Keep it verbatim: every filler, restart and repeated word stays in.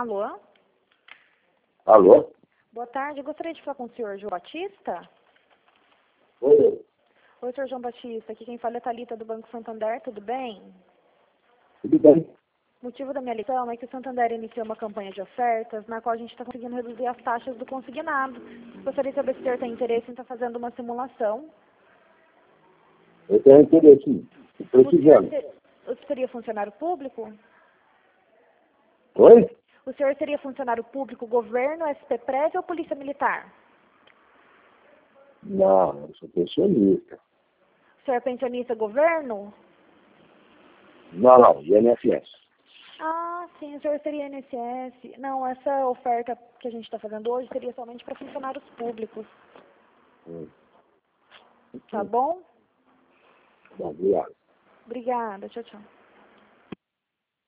Alô? Alô? Boa tarde, eu gostaria de falar com o senhor João Batista. Oi, Oi, senhor João Batista, aqui quem fala é Thalita do Banco Santander, tudo bem? tudo bem? O motivo da minha ligação é que o Santander iniciou uma campanha de ofertas na qual a gente está conseguindo reduzir as taxas do consignado. Gostaria de saber se o senhor tem interesse em estar fazendo uma simulação. Eu tenho interesse, sim. Estou O senhor, precisando. ser- o senhor seria funcionário público? Oi? O senhor seria funcionário público, governo, S P Prev ou Polícia Militar? Não, eu sou pensionista. O senhor é pensionista, governo? Não, não, I N S S. Ah, sim, o senhor seria I N S S. Não, essa oferta que a gente está fazendo hoje seria somente para funcionários públicos. Hum. Tá bom? Bom, obrigado. Obrigada, tchau, tchau.